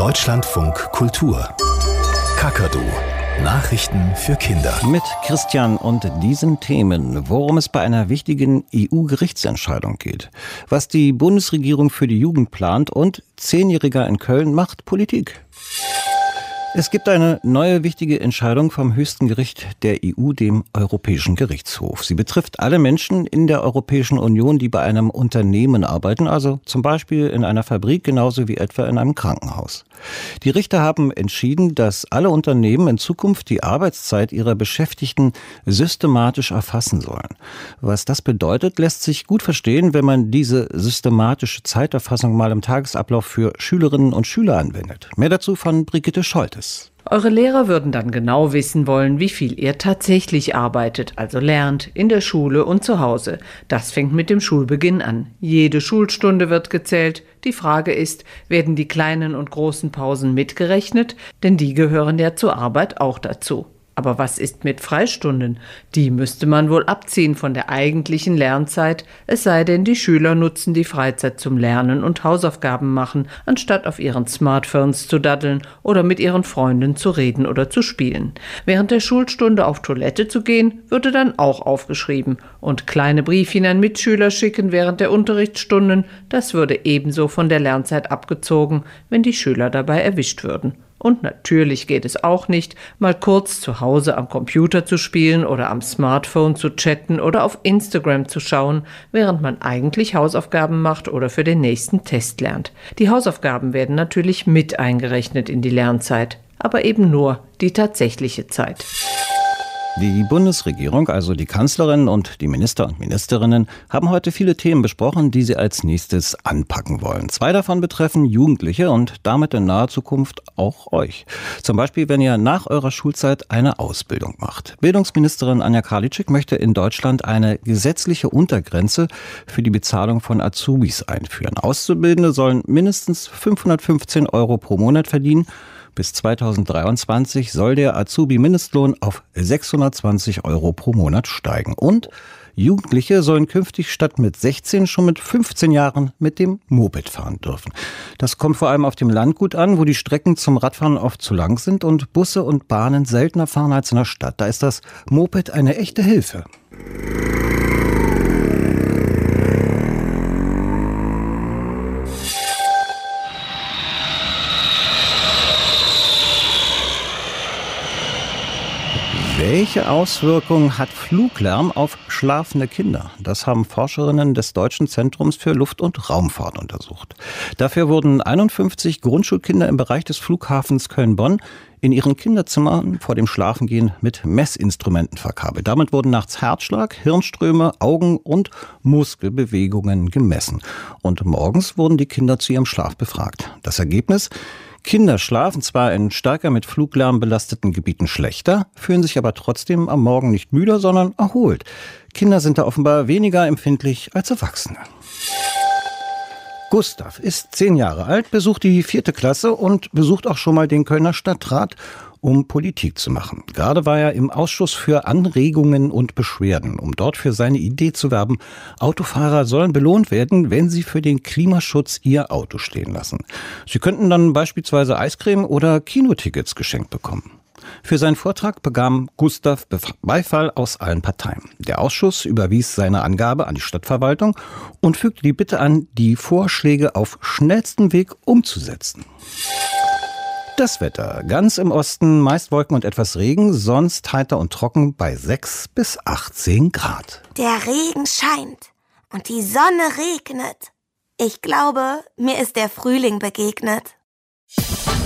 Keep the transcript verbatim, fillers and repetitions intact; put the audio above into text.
Deutschlandfunk Kultur. Kakadu. Nachrichten für Kinder. Mit Christian und diesen Themen, worum es bei einer wichtigen E U-Gerichtsentscheidung geht. Was die Bundesregierung für die Jugend plant und Zehnjähriger in Köln macht Politik. Es gibt eine neue wichtige Entscheidung vom höchsten Gericht der E U, dem Europäischen Gerichtshof. Sie betrifft alle Menschen in der Europäischen Union, die bei einem Unternehmen arbeiten, also zum Beispiel in einer Fabrik genauso wie etwa in einem Krankenhaus. Die Richter haben entschieden, dass alle Unternehmen in Zukunft die Arbeitszeit ihrer Beschäftigten systematisch erfassen sollen. Was das bedeutet, lässt sich gut verstehen, wenn man diese systematische Zeiterfassung mal im Tagesablauf für Schülerinnen und Schüler anwendet. Mehr dazu von Brigitte Scholtes. Eure Lehrer würden dann genau wissen wollen, wie viel ihr tatsächlich arbeitet, also lernt, in der Schule und zu Hause. Das fängt mit dem Schulbeginn an. Jede Schulstunde wird gezählt. Die Frage ist, werden die kleinen und großen Pausen mitgerechnet? Denn die gehören ja zur Arbeit auch dazu. Aber was ist mit Freistunden? Die müsste man wohl abziehen von der eigentlichen Lernzeit, es sei denn, die Schüler nutzen die Freizeit zum Lernen und Hausaufgaben machen, anstatt auf ihren Smartphones zu daddeln oder mit ihren Freunden zu reden oder zu spielen. Während der Schulstunde auf Toilette zu gehen, würde dann auch aufgeschrieben. Und kleine Briefchen an Mitschüler schicken während der Unterrichtsstunden, das würde ebenso von der Lernzeit abgezogen, wenn die Schüler dabei erwischt würden. Und natürlich geht es auch nicht, mal kurz zu Hause am Computer zu spielen oder am Smartphone zu chatten oder auf Instagram zu schauen, während man eigentlich Hausaufgaben macht oder für den nächsten Test lernt. Die Hausaufgaben werden natürlich mit eingerechnet in die Lernzeit, aber eben nur die tatsächliche Zeit. Die Bundesregierung, also die Kanzlerin und die Minister und Ministerinnen, haben heute viele Themen besprochen, die sie als nächstes anpacken wollen. Zwei davon betreffen Jugendliche und damit in naher Zukunft auch euch. Zum Beispiel, wenn ihr nach eurer Schulzeit eine Ausbildung macht. Bildungsministerin Anja Karliczek möchte in Deutschland eine gesetzliche Untergrenze für die Bezahlung von Azubis einführen. Auszubildende sollen mindestens fünfhundertfünfzehn Euro pro Monat verdienen. Bis zweitausenddreiundzwanzig soll der Azubi-Mindestlohn auf sechshundertzwanzig Euro pro Monat steigen. Und Jugendliche sollen künftig statt mit sechzehn schon mit fünfzehn Jahren mit dem Moped fahren dürfen. Das kommt vor allem auf dem Land gut an, wo die Strecken zum Radfahren oft zu lang sind und Busse und Bahnen seltener fahren als in der Stadt. Da ist das Moped eine echte Hilfe. Welche Auswirkungen hat Fluglärm auf schlafende Kinder? Das haben Forscherinnen des Deutschen Zentrums für Luft- und Raumfahrt untersucht. Dafür wurden einundfünfzig Grundschulkinder im Bereich des Flughafens Köln-Bonn in ihren Kinderzimmern vor dem Schlafengehen mit Messinstrumenten verkabelt. Damit wurden nachts Herzschlag, Hirnströme, Augen- und Muskelbewegungen gemessen. Und morgens wurden die Kinder zu ihrem Schlaf befragt. Das Ergebnis? Kinder schlafen zwar in stärker mit Fluglärm belasteten Gebieten schlechter, fühlen sich aber trotzdem am Morgen nicht müde, sondern erholt. Kinder sind da offenbar weniger empfindlich als Erwachsene. Gustav ist zehn Jahre alt, besucht die vierte Klasse und besucht auch schon mal den Kölner Stadtrat, um Politik zu machen. Gerade war er im Ausschuss für Anregungen und Beschwerden, um dort für seine Idee zu werben. Autofahrer sollen belohnt werden, wenn sie für den Klimaschutz ihr Auto stehen lassen. Sie könnten dann beispielsweise Eiscreme oder Kinotickets geschenkt bekommen. Für seinen Vortrag bekam Gustav Beifall aus allen Parteien. Der Ausschuss überwies seine Angabe an die Stadtverwaltung und fügte die Bitte an, die Vorschläge auf schnellstem Weg umzusetzen. Das Wetter. Ganz im Osten meist Wolken und etwas Regen, sonst heiter und trocken bei sechs bis achtzehn Grad. Der Regen scheint und die Sonne regnet. Ich glaube, mir ist der Frühling begegnet.